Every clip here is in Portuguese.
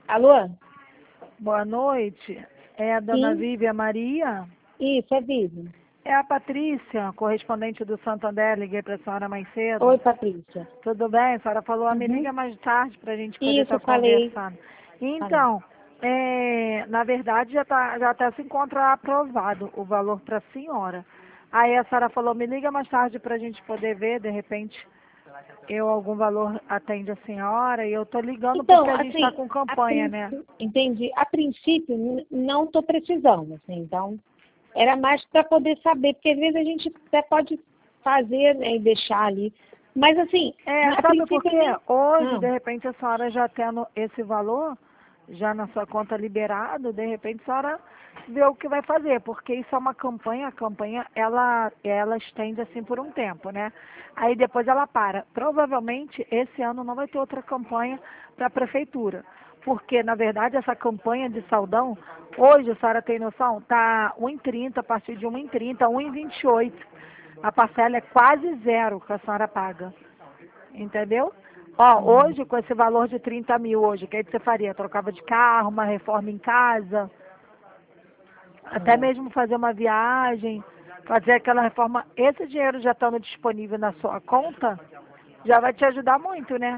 Alô? Boa noite. É a dona Sim, Vívia Maria? isso, é Vivi. É a Patrícia, correspondente do Santander. Liguei para a senhora mais cedo. Oi, Patrícia. Tudo bem? A senhora falou, me Uhum. liga mais tarde para a gente poder Isso, estar eu falei. conversando. Falei. Então, na verdade, já até se encontra aprovado o valor para a senhora. Aí a senhora falou, me liga mais tarde para a gente poder ver, de repente, algum valor atende a senhora. E eu tô ligando porque Então, a gente está assim, com campanha, né? entendi. A princípio, não estou precisando, assim, então, era mais para poder saber, porque às vezes a gente até pode fazer, né, e deixar ali. Mas, assim, a Sabe por princípio eu quê? nem... Hoje, Ah, de repente, a senhora já tendo esse valor, já na sua conta liberado, de repente a senhora vê o que vai fazer, porque isso é uma campanha, a campanha ela estende assim por um tempo, né? Aí depois ela para. Provavelmente esse ano não vai ter outra campanha para a prefeitura, porque na verdade essa campanha de saldão, hoje a senhora tem noção, tá 1,30, a partir de 1,30, 1,28. A parcela é quase zero que a senhora paga. Entendeu? Ó, hum, hoje, com esse valor de 30 mil hoje, o que aí você faria? Trocava de carro, uma reforma em casa, até é. mesmo fazer uma viagem, fazer aquela reforma. Esse dinheiro já estando disponível na sua conta, já vai te ajudar muito, né?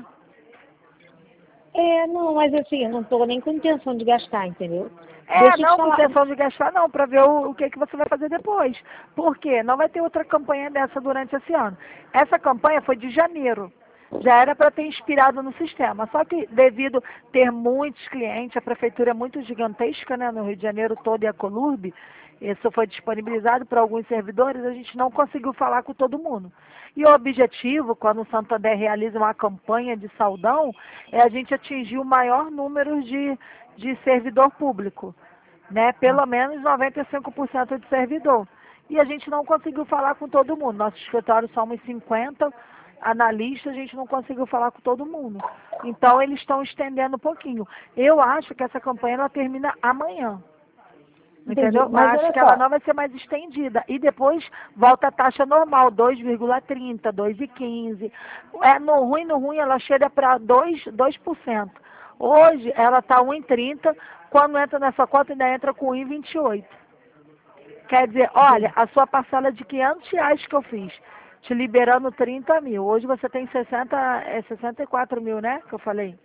Não, mas assim, eu não estou nem com intenção de gastar, entendeu? É, Deixa eu te não com falar. intenção de gastar não, para ver o que você vai fazer depois. Por quê? Não vai ter outra campanha dessa durante esse ano. Essa campanha foi de janeiro. Já era para ter inspirado no sistema. Só que devido ter muitos clientes, a prefeitura é muito gigantesca, né, no Rio de Janeiro todo e a Colurbe, isso foi disponibilizado para alguns servidores, a gente não conseguiu falar com todo mundo. E o objetivo, quando o Santander realiza uma campanha de saldão, é a gente atingir o maior número de servidor público, né? Pelo menos 95% de servidor. E a gente não conseguiu falar com todo mundo. Nosso escritório somos 50 analistas, a gente não conseguiu falar com todo mundo. Então eles estão estendendo um pouquinho. Eu acho que essa campanha ela termina amanhã. Entendi. Entendeu? Mas Acho olha que ela só, não vai ser mais estendida. E depois volta a taxa normal, 2,30, 2,15. No ruim, ela chega para 2%. Hoje ela está 1,30. Quando entra nessa conta, ainda entra com 1,28. Quer dizer, olha, entendi. a sua parcela de R$ 500 que eu fiz, te liberando 30 mil. Hoje você tem 64 mil, né? Que eu falei.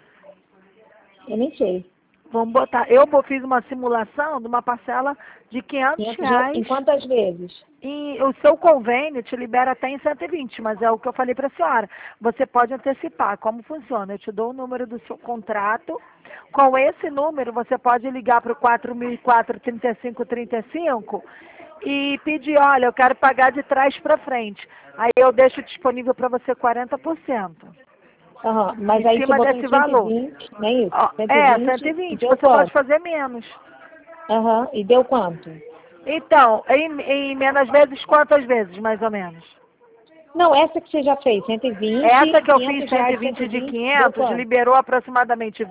Eu nem sei. Vamos botar. Fiz uma simulação de uma parcela de 500 Em reais. quantas vezes? E o seu convênio te libera até em 120, mas é o que eu falei para a senhora. Você pode antecipar. Como funciona? Eu te dou o número do seu contrato. Com esse número, você pode ligar para o 4004 3535 e pedir, olha, eu quero pagar de trás para frente. Aí eu deixo disponível para você 40%. Aham, Em mas aí você cima botou desse em cento e valor. vinte, não é isso? Ó, Cento e vinte e 120. deu Você pode quanto? fazer menos. Aham, e deu quanto? Então, em menos vezes, quantas vezes, mais ou menos? Não, essa que você já fez, 120, Essa que eu fiz, R$ 120 de 120, deu 500, quanto? liberou aproximadamente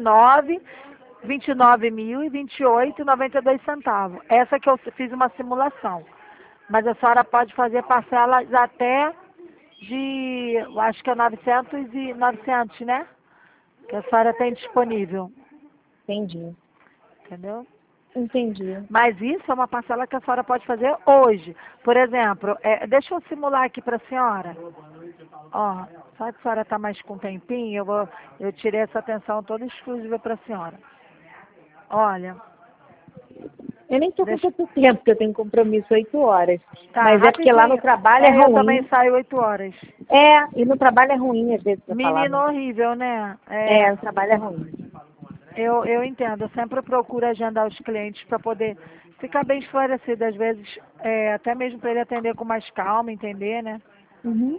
29 mil e 28,92 centavos. Essa que eu fiz uma simulação. Mas a senhora pode fazer parcelas até eu acho que é 900, né? Que a senhora tem disponível, Entendi, entendeu? entendi. Mas isso é uma parcela que a senhora pode fazer hoje. Por exemplo, deixa eu simular aqui para a senhora. Ó, só que a senhora está mais com um tempinho, eu tirei essa atenção toda exclusiva para a senhora. Olha, Eu nem tô com deixa. tanto tempo, porque eu tenho compromisso 8 horas. Tá, Mas é porque lá no rapidinho. trabalho é Eu também ruim. saio 8 horas. E no trabalho é ruim, às vezes, pra falar, Menino né? horrível, né? É, O trabalho é ruim. eu entendo. Eu sempre procuro agendar os clientes para poder ficar bem esclarecido. Às vezes, até mesmo para ele atender com mais calma, entender, né? Uhum.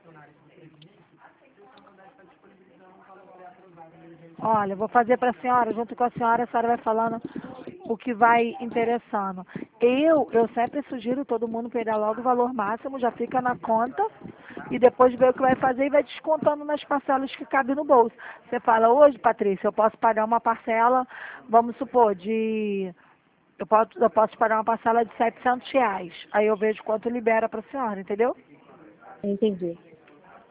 Olha, eu vou fazer para junto com a senhora vai falando o que vai interessando. Eu sempre sugiro todo mundo pegar logo o valor máximo, já fica na conta, e depois ver o que vai fazer e vai descontando nas parcelas que cabem no bolso. Você fala, hoje, Patrícia, eu posso pagar uma parcela, vamos supor, eu posso pagar uma parcela de R$ 700. Aí eu vejo quanto libera para a senhora, entendeu? Entendi.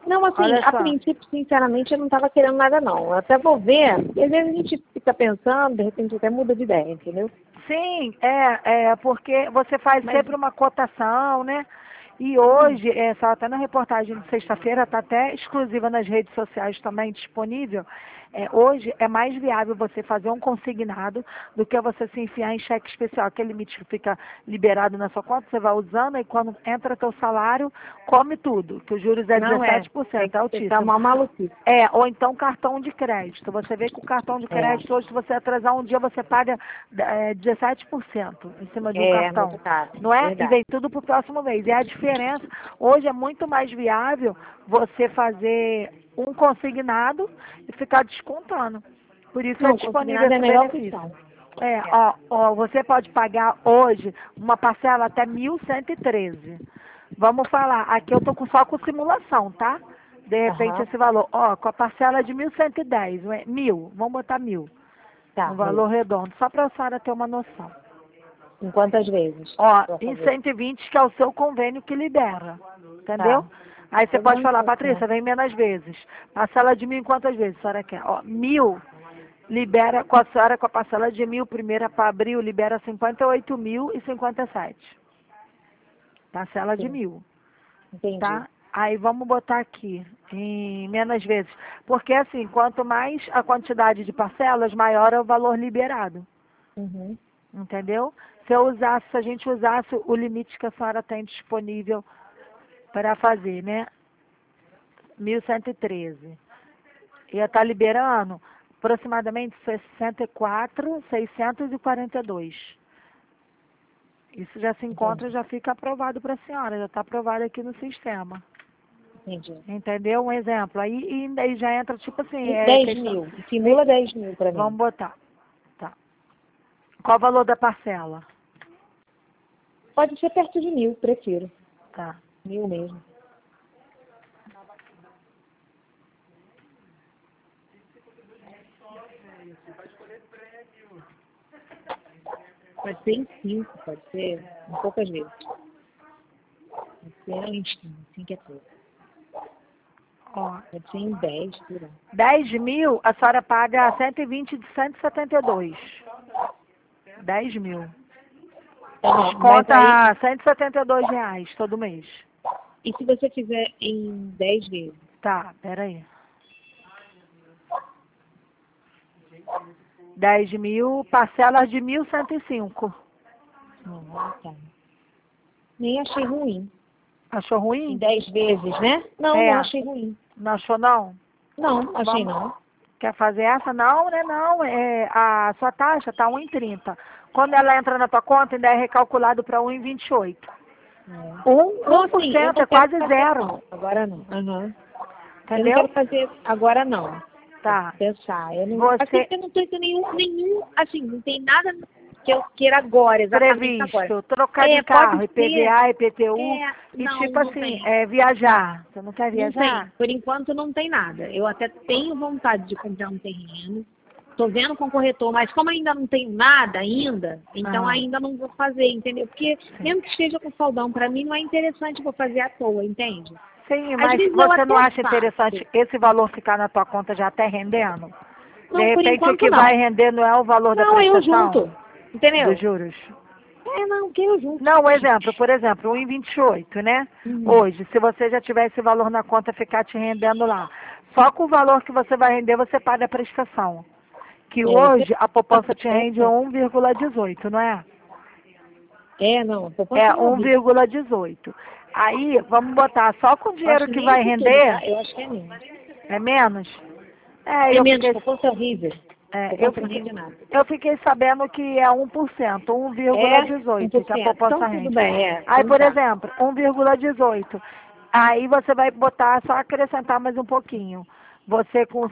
Não, assim, Olha a só. princípio, sinceramente, eu não estava querendo nada, não. Eu até vou ver, porque às vezes a gente fica pensando, de repente até muda de ideia, entendeu? Sim, porque você faz Mas, sempre uma cotação, né? E hoje, só até na reportagem de sexta-feira, está até exclusiva nas redes sociais também disponível. Hoje é mais viável você fazer um consignado do que você se enfiar em cheque especial, aquele limite que fica liberado na sua conta, você vai usando e quando entra teu salário, come tudo, que os juros é não é, 17%, é você tá altíssimo. mal maluquice. Ou então cartão de crédito. Você vê que o cartão de crédito, hoje, se você atrasar um dia, você paga 17% em cima de um Muito cartão. caro, Não é? E verdade. vem tudo para o próximo mês. E a diferença, hoje é muito mais viável você fazer um consignado e ficar descontando. Por isso é Não, disponível consignado é a esse melhor benefício. opção. Você pode pagar hoje uma parcela até 1.113. Vamos falar, aqui eu tô só com simulação, tá? De repente Aham, esse valor, com a parcela de 1.110, 1.000, vamos botar 1.000, tá, um meu. valor redondo, só para a senhora ter uma noção. Em quantas vezes? Vou Em fazer. 120 que é o seu convênio que libera, entendeu? Tá. Aí você Tô pode dando falar, noção. Patrícia, vem menos vezes. Parcela de 1.000 em quantas vezes a senhora quer? 1.000 libera com a senhora com a parcela de 1.000, primeira para abril, libera 58.057. Parcela de Sim, 1.000, entendi. tá? Aí vamos botar aqui em menos vezes. Porque assim, quanto mais a quantidade de parcelas, maior é o valor liberado. Uhum. Entendeu? Se a gente usasse o limite que a senhora tem disponível para fazer, né? 1.113. Ia estar liberando aproximadamente 64.642. Isso já se encontra, Entendi, já fica aprovado para a senhora, já está aprovado aqui no sistema. entendi. Entendeu? Um exemplo. Aí já entra tipo assim, E 10 questão. mil, simula 10 mil para Vamos mim. botar. Tá. Qual o valor da parcela? Pode ser perto de 1.000, prefiro. Tá. 1.000 mesmo. Pode ser em 5, pode ser em poucas vezes. Pode ser em 5, 5 é pouco. Ó, Pode ser em 10, por aí. 10.000, a senhora paga 120 de 172. 10.000. Tá bom, mas aí, Desconta R$ 172 todo mês. e se você fizer em 10 vezes? Tá, peraí. 10.000, parcelas de 1.105. Tá. Nem achei ruim. Achou Em ruim? 10 vezes, né? Não, não É, achei ruim. não achou não? Não, achei Vamos, não. quer fazer essa? Não, né? Não, a sua taxa tá 1,30. Quando ela entra na tua conta, ainda é recalculado para 1,28. É. Não, assim, eu 1% não é quero quase fazer zero, não. Agora não. Aham. Eu não entendeu? quero fazer agora não. Vou Tá. pensar. Eu não, até Você porque eu não estou entendendo nenhum, assim, não tem nada que eu queira agora, exatamente agora. previsto, trocar de Pode carro, ser. IPVA, IPTU, e Não, tipo não assim, tem. viajar. Você não quer Não tem. viajar? Por enquanto não tem nada. Eu até tenho vontade de comprar um terreno. Estou vendo com o corretor, mas como ainda não tenho nada ainda, então Ah, ainda não vou fazer, entendeu? Porque sim. mesmo que esteja com saldão, para mim não é interessante vou fazer à toa, entende? Sim, Às mas vezes eu você não até acha faço. interessante esse valor ficar na tua conta já até rendendo? De Não, por repente o enquanto que vai não. render não é o valor da Não, eu prestação junto. dos Entendeu? juros? Não, que eu junto. Não, um exemplo, por exemplo, 1,28, né? Uhum. Hoje, se você já tiver esse valor na conta ficar te rendendo lá, só com o valor que você vai render, você paga a prestação. Que Isso hoje a poupança te rende 1,18, não é? não, a É poupança não é horrível. 1,18. Aí, vamos botar só com o Eu acho dinheiro que que nem vai isso tudo, render, tá? Eu acho que é menos. é menos? É Eu menos, fiquei, poupança é horrível. eu Poupança não fiquei, rende nada. eu fiquei sabendo que é 1%, É 1,18 que a 1%. Então poupança tudo rende. bem, Aí, então por tá. exemplo, 1,18. Aí você vai botar, só acrescentar mais um pouquinho. Você com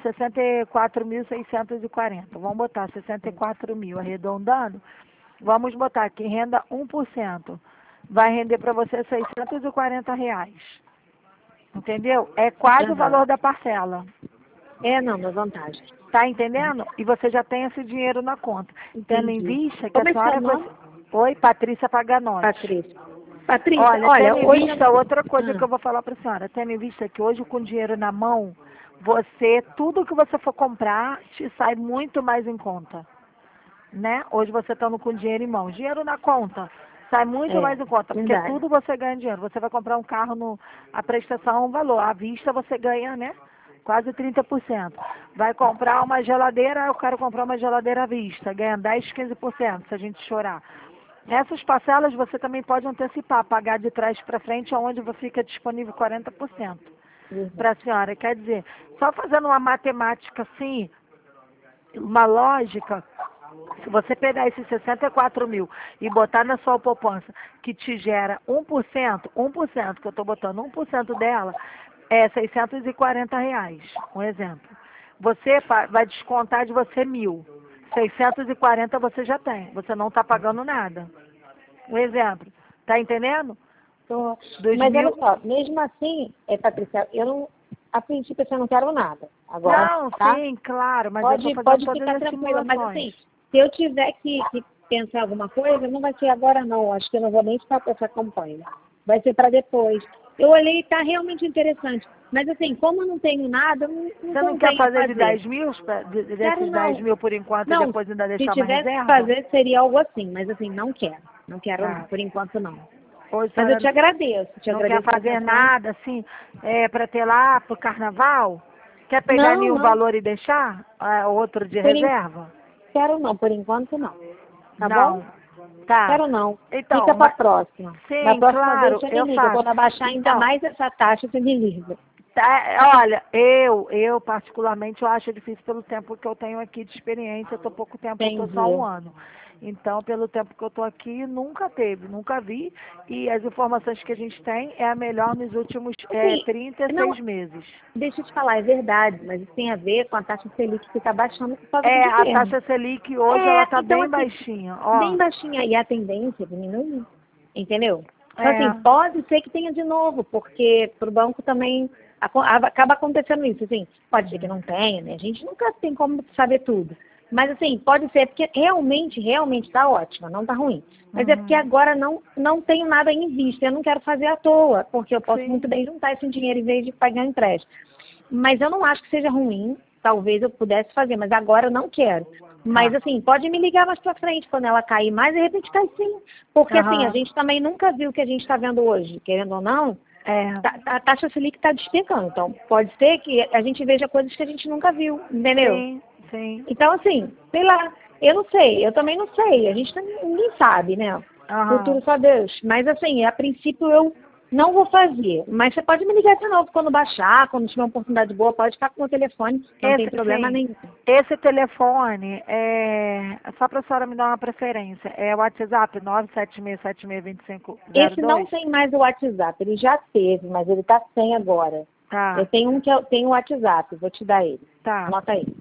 64.640. Vamos botar 64 mil arredondando. Vamos botar que renda 1%. Vai render para você R$ 640. Entendeu? É quase o Aham. valor da parcela. Não, na vantagem. Tá entendendo? E você já tem esse dinheiro na conta. Tendo em Entendi. vista que a Como é seu senhora... nome? Oi, Patrícia Paganotti. Patrícia. Patrícia, Olha, olha, tendo em hoje... vista outra coisa que Ah, eu vou falar para a senhora, tendo em vista que hoje com dinheiro na mão, tudo que você for comprar, te sai muito mais em conta, né? Hoje você estando com dinheiro em mão, dinheiro na conta, sai muito mais em conta, porque verdade. tudo você ganha dinheiro. Você vai comprar um carro, a prestação é um valor, à vista você ganha, né? Quase 30%. Vai comprar uma geladeira, eu quero comprar uma geladeira à vista, ganha 10, 15%, se a gente chorar. Essas parcelas você também pode antecipar, pagar de trás para frente, onde fica disponível 40% para a senhora. Quer dizer, só fazendo uma matemática assim, uma lógica, se você pegar esses 64 mil e botar na sua poupança, que te gera 1%, que eu estou botando 1% dela, é R$ 640, um exemplo. Você vai descontar de você 1.000. 640 você já tem, você não está pagando nada. Um exemplo, tá entendendo? Tô- Dois Mas olha mil. só, mesmo assim, Patrícia, eu não, a princípio eu não quero nada. Agora, Não, tá? sim, claro, mas eu estou Pode, fazendo pode todas ficar as tranquila, mas simulações. assim, se eu tiver que pensar alguma coisa, não vai ser agora não, acho que eu não vou nem ficar com essa campanha. Vai ser para depois. Eu olhei e está realmente interessante. Mas assim, como eu não tenho nada, não Você não quer convém eu fazer de fazer. 10 mil, Quero desses 10 não. mil por enquanto e Não, depois ainda se deixar uma tivesse que reserva? fazer, seria algo assim, mas assim, não quero. Não quero não, Tá. por enquanto não. Hoje a Mas eu senhora te não quer agradeço a fazer atenção. nada assim, para ter lá pro carnaval? Quer pegar Não, nenhum não, valor e deixar outro de por en... reserva? quero não, por enquanto não. Tá bom? Não. Tá. Quero não. Então, Fica para a próxima. Da sim, próxima vez claro, você me eu liga. faço. Quando abaixar ainda Então, mais essa taxa, você me liga. tá, olha, eu particularmente eu acho difícil pelo tempo que eu tenho aqui de experiência, eu tô pouco tempo, eu tô só um Entendi. ano. Então, pelo tempo que eu tô aqui, nunca teve, nunca vi. E as informações que a gente tem é a melhor nos últimos Assim, não, 36 meses. deixa eu te falar, é verdade, mas isso tem a ver com a taxa Selic que está baixando por causa do É, a governo. taxa Selic hoje ela tá Então bem assim, baixinha, ó. bem baixinha e a tendência é diminuir, entendeu? Então assim, É, pode ser que tenha de novo, porque para o banco também acaba acontecendo isso, assim, pode ser que não tenha, né? A gente nunca tem como saber tudo. Mas assim, pode ser, porque realmente está ótima, não está ruim. Mas é porque uhum, agora não tenho nada em vista, eu não quero fazer à toa, porque eu posso muito sim, bem juntar esse dinheiro em vez de pagar empréstimo. Mas eu não acho que seja ruim, talvez eu pudesse fazer, mas agora eu não quero. Mas tá. assim, pode me ligar mais pra frente, quando ela cair mais, de repente cai sim. Porque assim, a Aham, gente também nunca viu o que a gente está vendo hoje, querendo ou não, é, a taxa Selic está despencando. Então, pode ser que a gente veja coisas que a gente nunca viu, entendeu? sim, sim, Então, assim, sei lá, eu não sei, eu também não sei, a gente ninguém sabe, né? aham. Futuro só Deus. Mas assim, a princípio eu não vou fazer. Mas você pode me ligar de novo quando baixar, quando tiver uma oportunidade boa, pode ficar com o meu telefone, não tem problema Sim, nenhum. esse telefone só para a senhora me dar uma preferência, é o WhatsApp 976762502. Esse não tem mais o WhatsApp, ele já teve, mas ele está sem agora. Eu Tá, tenho um que eu tenho o WhatsApp, vou te dar ele. tá. Anota aí.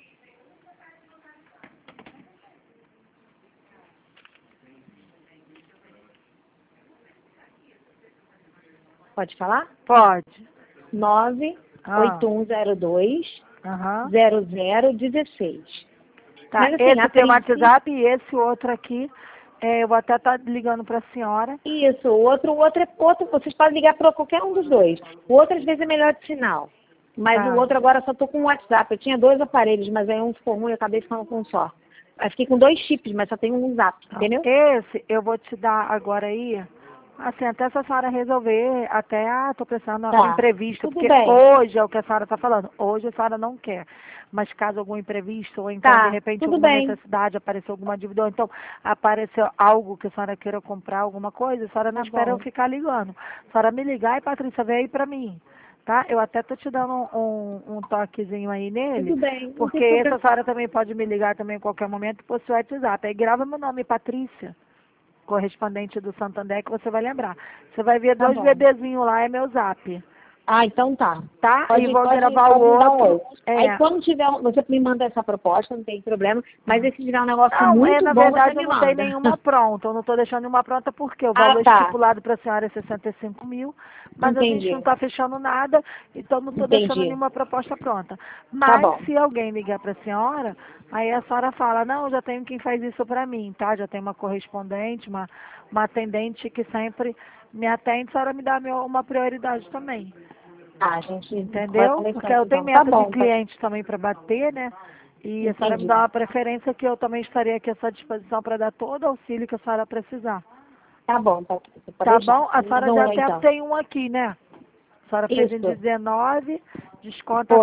Pode falar? Pode. Ah, 98102 aham. 0016. Tá, Mas assim, esse a tem o princípio, WhatsApp e esse outro aqui, eu vou até estar ligando para a senhora. isso, o outro, vocês podem ligar para qualquer um dos dois. O outro às vezes é melhor de sinal. Mas o Tá. outro agora só estou com o WhatsApp. Eu tinha dois aparelhos, mas aí um ficou ruim, eu acabei ficando com um só. Aí fiquei com dois chips, mas só tenho um zap, Então, entendeu? esse eu vou te dar agora aí, assim, até se a senhora resolver, tô precisando Tá, imprevisto, tudo porque bem. hoje é o que a senhora está falando, hoje a senhora não quer, mas caso algum imprevisto, ou então de Tá, repente tudo alguma bem. necessidade, apareceu alguma dívida, ou então apareceu algo que a senhora queira comprar, alguma coisa, a senhora não Tá espera eu bom. ficar ligando. A senhora me ligar e Patrícia, vem aí pra mim. Tá? Eu até tô te dando um toquezinho aí nele, Tudo bem, não porque tem essa problema. senhora também pode me ligar também em qualquer momento por seu WhatsApp. Aí grava meu nome, Patrícia, correspondente do Santander, que você vai lembrar. Você vai ver Tá dois bom. bebezinhos lá, é meu zap. Ah, então tá. Tá? Pode, E vou pode, gravar pode o me dar um outro. oi. É. Aí quando tiver, você me manda essa proposta, não tem problema. Mas se tiver um negócio Não, muito na bom, verdade você eu me não tenho manda. nenhuma pronta. Eu não estou deixando nenhuma pronta porque o Ah, valor tá. estipulado para a senhora é 65 mil, mas a gente Entendi. não está fechando nada, então não estou deixando Entendi. nenhuma proposta pronta. Tá Mas bom. se alguém ligar para a senhora, aí a senhora fala, não, já tenho quem faz isso para mim, tá? Já tem uma correspondente, uma atendente que sempre me atende, a senhora me dá uma prioridade também. Ah, a gente vai Entendeu? Porque conversando eu tenho então. Tá meta de bom, tá. clientes também para bater, né? E a senhora me Entendi. dá uma preferência que eu também estaria aqui à sua disposição para dar todo o auxílio que a senhora precisar. Tá bom, Patrícia. Pode Tá deixar. bom? A Me senhora manda um já oi, até então. tem um aqui, né? A senhora fez em Isso. 19, desconta Pô,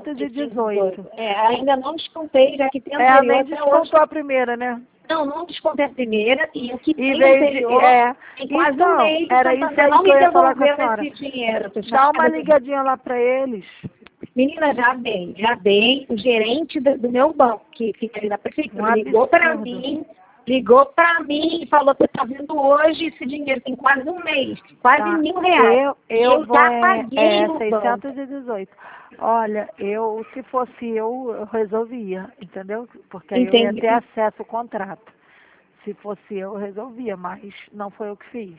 618. ainda não descontei, já que tem É, anterior nem até hoje. descontou a primeira, né? Não descontei a primeira e o que E tem veio de. anterior É. tem quase um Então, mês. O era isso Santander aí não que eu me ia falar com a devolveu senhora. esse dinheiro. Tô Dá uma chateada com isso. ligadinha lá para eles. Menina, já dei. O gerente do meu banco, que fica ali na prefeitura, Um absurdo. ligou para mim e falou que está vendo hoje esse dinheiro, tem quase um mês, quase Tá. R$ 1.000. E Eu eu vou já paguei no banco. 618. Olha, se fosse eu resolvia, entendeu? Porque aí eu ia ter Entendi. acesso ao contrato. Se fosse eu resolvia, mas não foi eu que fiz.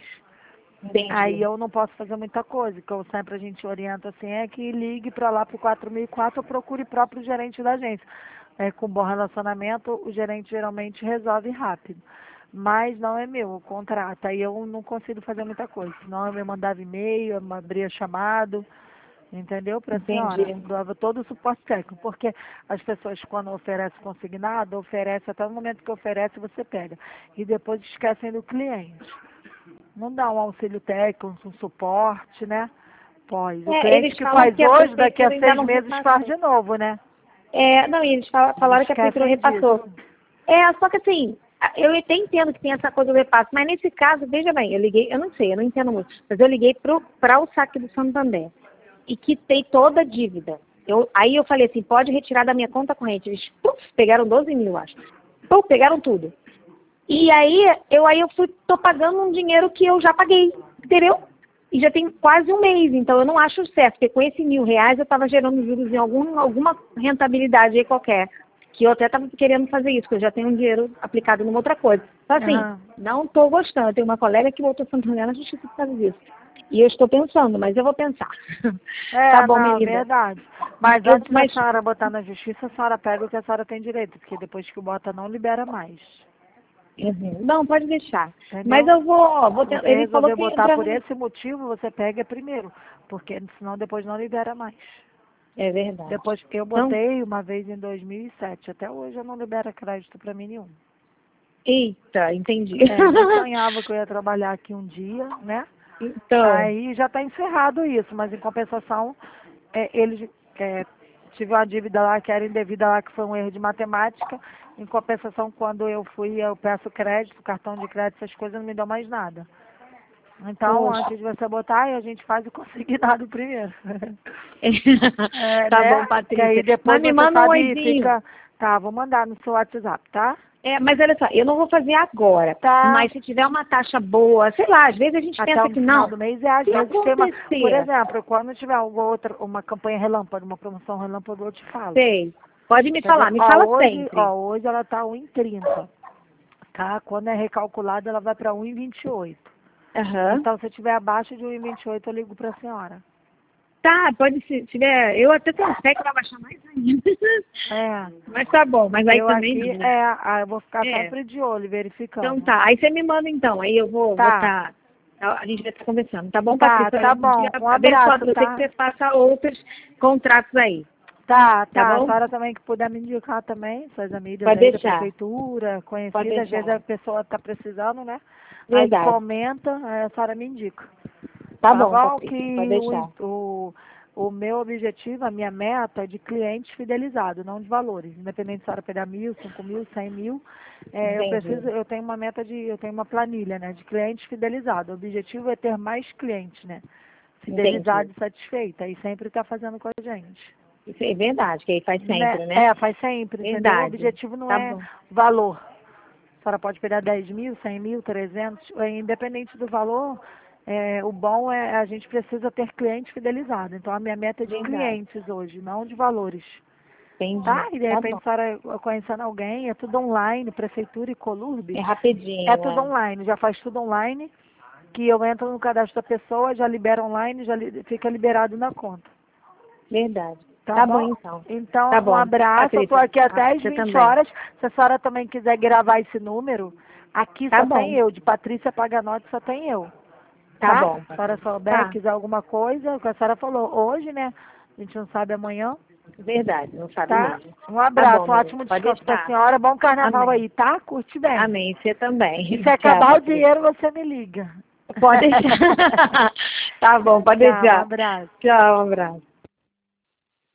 Aí Entendi. eu não posso fazer muita coisa, que eu sempre a gente orienta assim, é que ligue para lá pro 4004 ou procure o próprio gerente da agência. Com bom relacionamento, o gerente geralmente resolve rápido. Mas não é meu o contrato, aí eu não consigo fazer muita coisa. Senão eu me mandava e-mail, eu abria chamado, entendeu? Para a senhora. Entendi. Dava todo o suporte técnico, porque as pessoas quando oferecem consignado, oferecem até o momento que oferece, você pega. E depois esquecem do cliente. Não dá um auxílio técnico, um suporte, né? Pois. O cliente Eles que falam faz que a hoje, daqui a prefeitura ainda 6 não meses faz repassou. de novo, né? Não, e eles falaram que a prefeitura Esquecem disso. repassou. Só que assim, eu até entendo que tem essa coisa do repasse, mas nesse caso, veja bem, eu liguei, eu não sei, eu não entendo muito, mas eu liguei para o saque do Santander e quitei toda a dívida. Aí eu falei assim, pode retirar da minha conta corrente. Eles pegaram 12 mil, acho. Pegaram tudo. E aí eu tô pagando um dinheiro que eu já paguei, entendeu? E já tem quase um mês, então eu não acho certo, porque com esse R$ 1.000 eu estava gerando juros em alguma rentabilidade aí qualquer, que eu até estava querendo fazer isso, porque eu já tenho um dinheiro aplicado numa outra coisa. Então assim, Aham. não estou gostando. Eu tenho uma colega que voltou a Santander na justiça por causa disso. E eu estou pensando, mas eu vou pensar. Tá bom, minha Não, linda. verdade. Mas antes da Mas, senhora botar na justiça, a senhora pega o que a senhora tem direito, porque depois que bota não libera mais. não, pode deixar. Mas Entendeu? eu Se você ele falou resolver que botar entra por no... esse motivo, você pega primeiro, porque senão depois não libera mais. É verdade. Depois que eu Então, botei uma vez em 2007, até hoje eu não libero crédito para mim nenhum. eita, entendi. Nem sonhava que eu ia trabalhar aqui um dia, né? Então, Aí já está encerrado isso, mas em compensação, eles tive uma dívida lá que era indevida lá, que foi um erro de matemática. Em compensação, quando eu peço crédito, cartão de crédito, essas coisas não me dão mais nada. Então, poxa. antes de você botar, aí a gente faz o consignado primeiro. Tá Né? bom, Que aí Patrícia. depois Mas me você manda um sabe, oizinho. fica. Tá, vou mandar no seu WhatsApp, tá? Mas olha só, eu não vou fazer agora. Tá. Mas se tiver uma taxa boa, sei lá, às vezes a gente Até pensa o que final não. do mês e às Se vezes tem uma. Por acontecer, exemplo, quando tiver uma campanha relâmpago, uma promoção relâmpago, eu te falo. sei. Pode me Entendeu? falar, me fala Ó, sempre. hoje ela tá 1,30, tá? Quando é recalculada, ela vai para 1,28. Aham. Então, se tiver abaixo de 1,28, eu ligo para a senhora. Tá, pode se tiver. Eu até tenho fé que vai baixar mais ainda. É, Mas tá bom, mas aí eu também aqui, não, né? eu vou ficar É. sempre de olho, Então verificando. tá. Aí você me manda então. Aí eu vou Tá, botar. A gente vai estar conversando. Tá bom, tá, Patrícia? Olha, tá um dia bom. Um abençoado abraço, você que tá? você faça outros contratos aí. Tá, Tá tá. A bom? senhora também que puder me indicar também, suas amigas Pode aí da deixar. prefeitura, Pode conhecidas, às vezes deixar. a pessoa tá precisando, né? Aí Verdade. comenta, aí a senhora me indica. Tá Tá bom, bom? Patrícia. Pode Que deixar. o meu objetivo, a minha meta é de clientes fidelizados, não de valores. Independente se a senhora pegar 1.000, 5.000, 100.000, Entendi. eu tenho uma meta eu tenho uma planilha, né, de clientes fidelizados. O objetivo é ter mais clientes, né, Entendi. fidelizados e satisfeitos. E sempre tá fazendo com a gente. Isso é verdade, que aí faz Né? sempre, né? Faz sempre, entendeu? O Verdade. objetivo não Tá é bom. valor. A senhora pode pegar 10.000, 100.000, 300, independente do valor, O bom é a gente precisa ter cliente fidelizado. Então, a minha meta é de Verdade. clientes hoje, não de valores. Entendi. Tá? E de Tá repente, bom. a senhora conhecendo alguém, é tudo online, prefeitura e Colurbe. É rapidinho, É tudo online, já faz tudo online, que eu entro no cadastro da pessoa, já libera online, fica liberado na conta. Verdade. Tá Tá bom? bom, então. Então, Tá um bom. abraço, eu estou Patrícia, aqui até às você 20 também. horas. Se a senhora também quiser gravar esse número, aqui Tá só tem bom. eu, de Patrícia Paganotti só tem eu. Tá Tá? bom, Se a senhora Patrícia. souber, Tá. quiser alguma coisa, o que a senhora falou hoje, né? A gente não sabe amanhã. Verdade, não sabe Tá? mesmo. Um Tá bom, abraço, um meu bem. ótimo Pode descanso pra deixar. senhora. Bom carnaval Amém. aí, tá? Curte bem. Amém. Você E também. se Tchau, acabar o Patrícia. dinheiro, você me liga. Pode deixar. Tá bom, pode Tchau, um deixar. abraço. Tchau, um abraço.